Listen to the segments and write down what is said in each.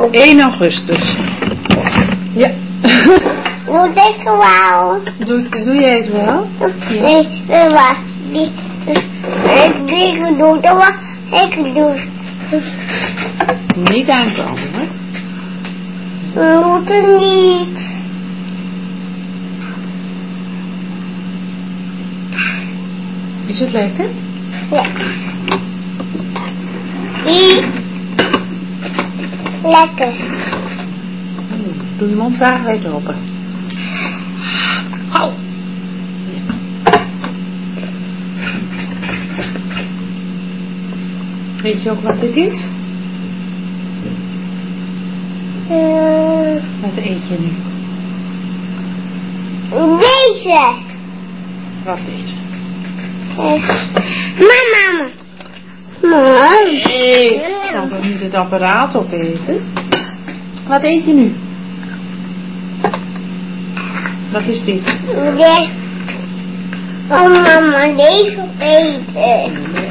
1 augustus. Ja. Doe ik wel. Doe jij het wel? Ja. Nee, wacht. Ik doe het wel. Ik doe het. Niet aankomen, hè? We moeten niet. Is het lekker? Ja. Lekker. Doe je mond wagenwijd open. Gauw. Ja. Weet je ook wat dit is? Wat eet je nu? Deze. Wat deze? Mama. Nee, ik kan toch niet het apparaat opeten? Wat eet je nu? Wat is dit? Deze. Oh mama, deze eten.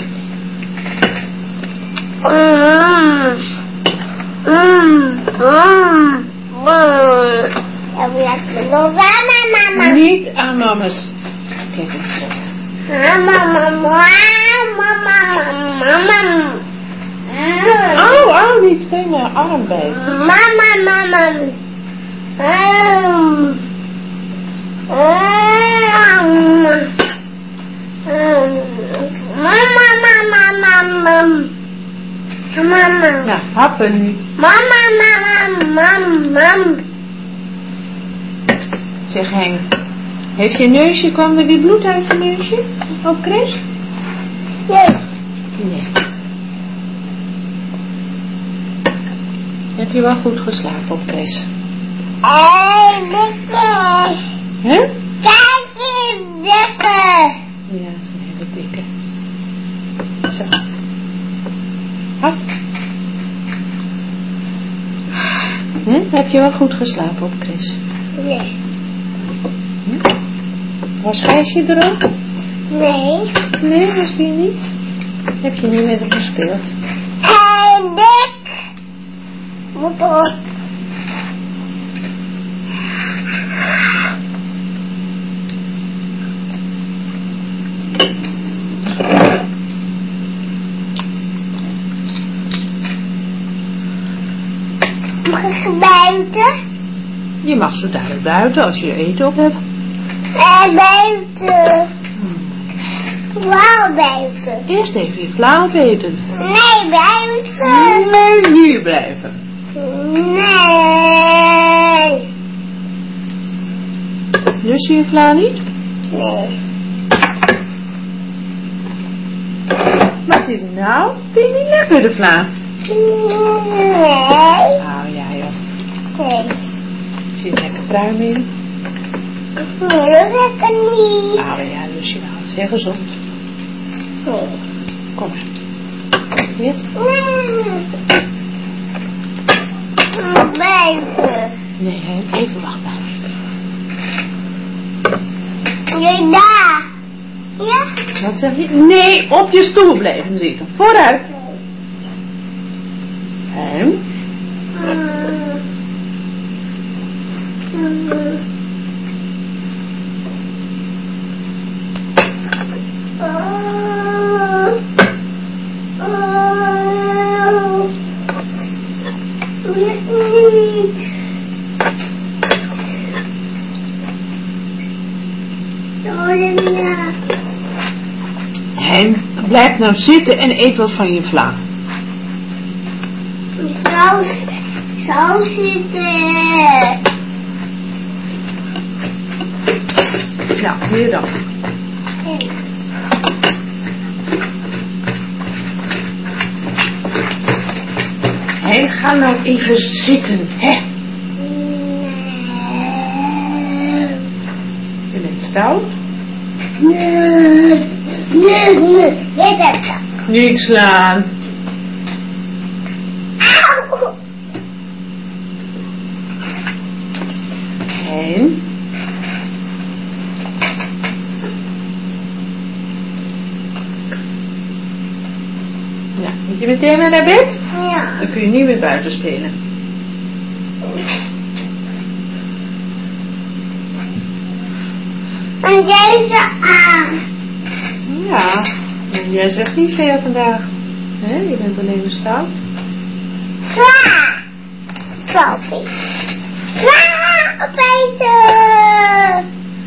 Mama. Niet aan mama's. Kijk eens. Mama. Au, niet tegen mijn arm bijten. Mama. Nou, happen nu. Mama. Zeg Henk, heeft je neusje, kwam er weer bloed uit je neusje? Op Chris? Nee. Heb je wel goed geslapen op Chris? Dikke. Hè? Kijk eens, dikke. Ja, dat is een hele dikke. Zo. Hap. Heb je wel goed geslapen op Chris? Nee. Was Gijsje er ook? Nee. Nee, was die niet? Heb je niet met hem gespeeld? Dik. Moet op. Mag ik buiten? Je mag zo dadelijk buiten als je eten op hebt. Buiten. Waar buiten? Eerst even je flauw eten. Nee, buiten. Nee, hier blijven. Nee. Lust je flauw niet? Nee. Wat is het nou? Vind je niet lekker de vla? Nee. Nou ja joh. Nee. Er zit lekker pruim in. Nee, dat lekker niet. Nou ja, lust je wel. Het is heel gezond. Nee. Kom maar. Hier. Buiten. Nee, even wachten. Nee, daar. Ja? Wat zeg je? Nee, op je stoel blijven zitten. Vooruit. En? En blijf nou zitten en eet wat van je vla. Zo zitten. Nou, hier dan. Hé, ga nou even zitten, hè? Je bent stout? Nee. Jij bent dat. Niet slaan. Auw. En? Ja, moet je meteen maar naar bed? Ja. Dan kun je niet meer buiten spelen. En deze aan. Ja, maar jij zegt niet veel vandaag. Hè? Je bent alleen maar stout. Klaar. Kloppie. Klaar, Peter.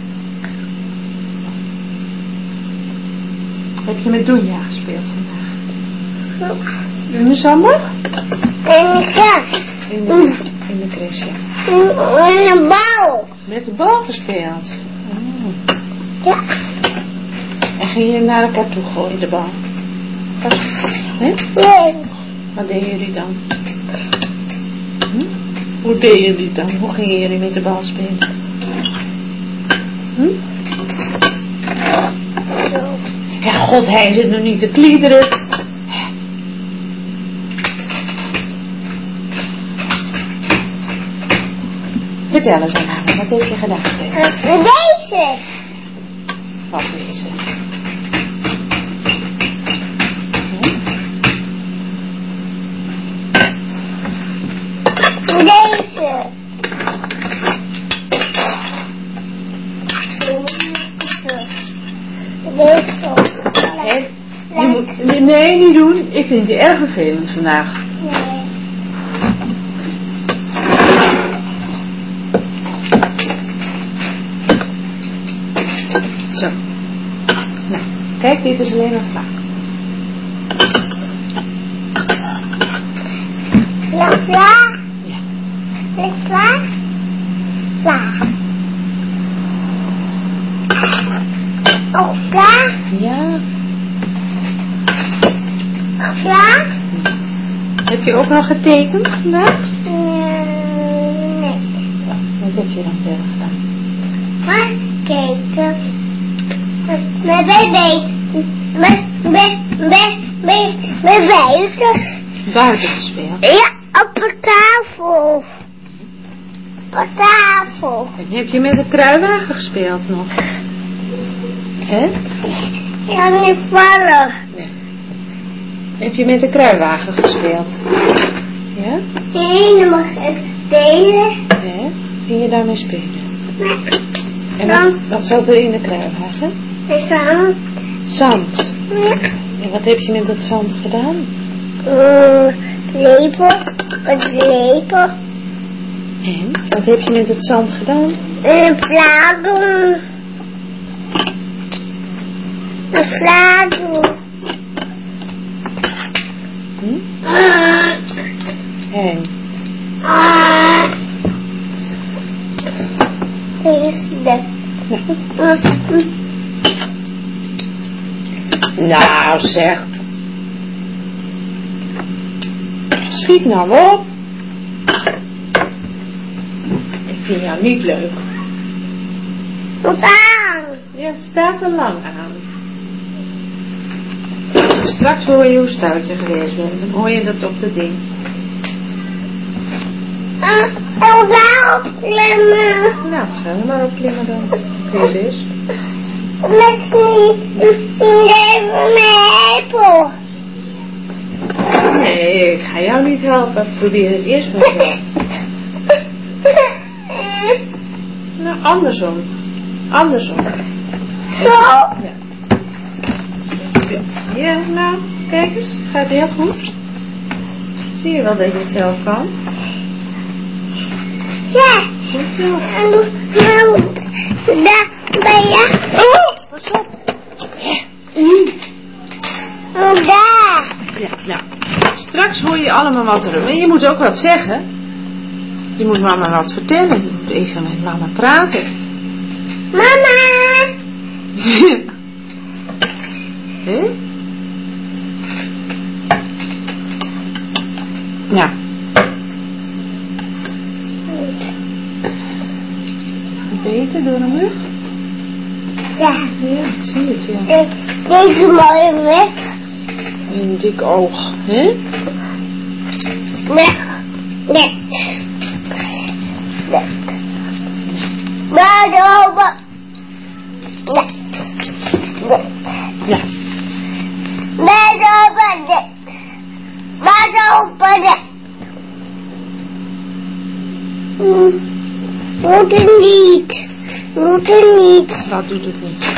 Heb je met Doenja gespeeld vandaag? In de zomer? En de kast. In de crash, ja. En een bal. Met de bal gespeeld. Oh. Ja. En ging je naar elkaar toe gooien, de bal? Hè? Nee. Wat deden jullie dan? Hm? Hoe deden jullie dan? Hoe gingen jullie met de bal spelen? Hm? Ja, god, hij zit nog niet te kliederen. Vertel eens aan mij, wat heb je gedaan? Deze. Wat deze? Deze. Nee, niet doen. Ik vind je erg vervelend vandaag. Nee. Zo. Nou, kijk, dit is alleen maar vlak. Ja, klaar? Ja. Ben ik klaar? Klaar. Oh, klaar? Ja. Klaar? Heb je ook nog getekend vandaag? Nee. Wat heb je dan verder gedaan? Maar kijken. Met baby. Met buiten. Buiten gespeeld. Ja, op de tafel. Op tafel. En heb je met de kruiwagen gespeeld nog? Hè? Ja, niet vallen. Nee. Heb je met de kruiwagen gespeeld? Ja? Nee, dan mag ik spelen. Hè? Ging je daarmee spelen? Nee. En wat zat er in de kruiwagen? De zand. Zand. Ja. En wat heb je met dat zand gedaan? Lepel. Met lepel. En? Wat heb je met het zand gedaan? Een vlaag doen. Een vlaag doen. Hm? En? Is dat? Nou zeg. Schiet nou op. Ik vind jou niet leuk. Wat aan? Ja, het staat er lang aan. Straks hoor je hoe stout je geweest bent. Dan hoor je dat op de ding. En daarop klimmen. Nou, ga er maar op klimmen dan. Kun je dus. Met mijn lepel. Nee, ik ga jou niet helpen. Probeer het eerst maar zelf. Nou, andersom. Andersom. Zo. Ja. Ja, nou, kijk eens. Het gaat heel goed. Zie je wel dat je het zelf kan? Ja. Goed zo. En daar ben je. Oh, pas op. Daar. Ja, nou. Straks hoor je allemaal wat er. Maar je moet ook wat zeggen. Je moet mama wat vertellen. Je moet even met mama praten. Mama. Hè? Ja. Beter door een mug? Ja. Ja, ik zie het, ja. Deze mooie weg. Een dik oog, hè? Nee. Nee. Nee. Maar over. Nee. Nee. Ja. Maar over. Nee. Maar over. Nee. Moet het niet. Moet het niet. Dat doet het niet.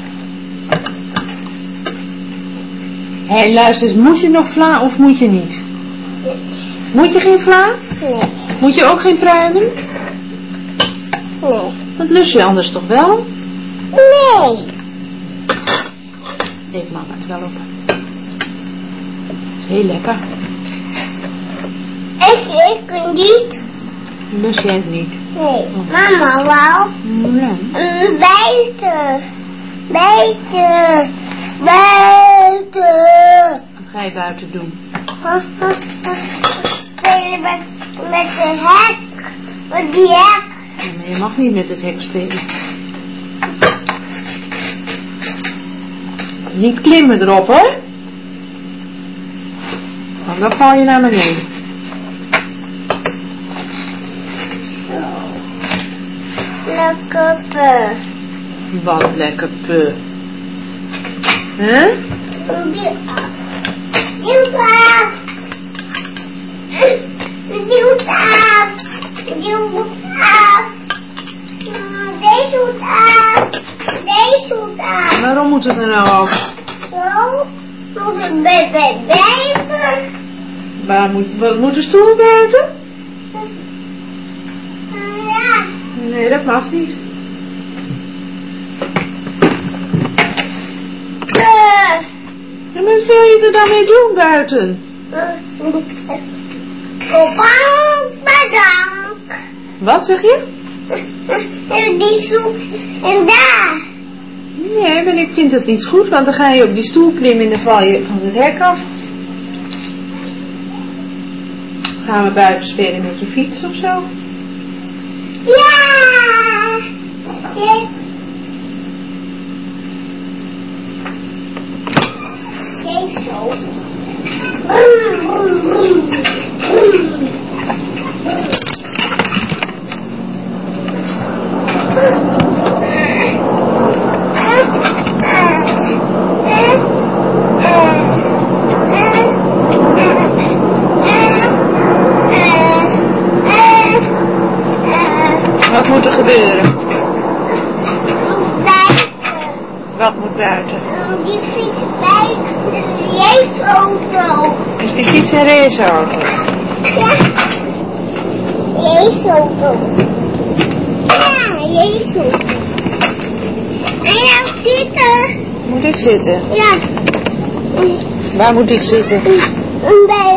Hé, luister eens, moet je nog vla of moet je niet? Moet je geen vla? Nee. Moet je ook geen pruimen? Nee. Dat lust je anders toch wel? Nee. Eet mama het wel op. Dat is heel lekker. Ik niet. Lust jij het niet? Nee. Mama wel. Nee. Buiten. Buiten. Buiten. Wat ga je buiten doen? Spelen met de hek. Met die hek. Ja, maar je mag niet met het hek spelen. Niet klimmen erop hoor. Want dan val je naar beneden. Zo. Lekker pe. Wat lekker pu. Hè? Duwt af. Duwt af. Duwt af. Deze moet af. Deze moet af. Waarom moet het er nou af? Zo. Moet het buiten. Wat moet de stoel buiten? Ja. Nee, dat mag niet. Ja, maar wat wil je er dan mee doen buiten? Bedankt. Wat zeg je? Die soep en daar. Nee, maar ik vind het niet goed, want dan ga je op die stoel klimmen en dan val je van het hek af. Gaan we buiten spelen met je fiets of zo? Ja. Kijk zo. Wat moet er gebeuren? Buiten. Wat moet buiten? Die fiets bij de raceauto. Is die fiets een raceauto? Ja. Raceauto. Ja, raceauto. En ja, zitten. Moet ik zitten? Ja. Waar moet ik zitten? Bij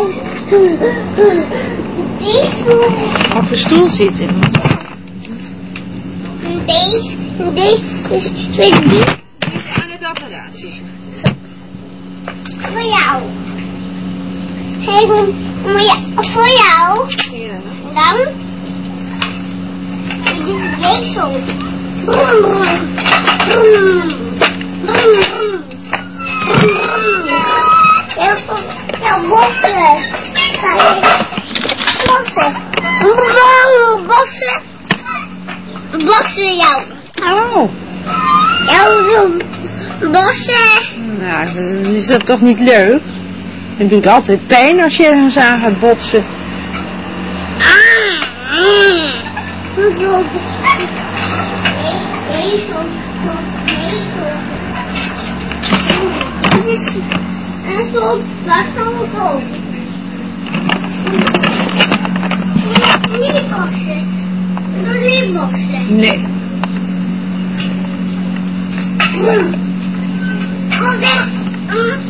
die stoel. Op de stoel zitten. Deze is die Aan het apparaat zitten. voor jou. Hey, voor jou. Ja. Dan deze zo. Brum, brum. Brum. Brum. Brum. Ja, bossen. Bossen. Bossen. Bossen jou. Oh. Jouw bossen. Nou, dan is dat toch niet leuk? Het doet altijd pijn als je ergens aan gaat botsen. En zo, waar kan het ook? Niet bossen. Niet bossen. Nee. Kom dan.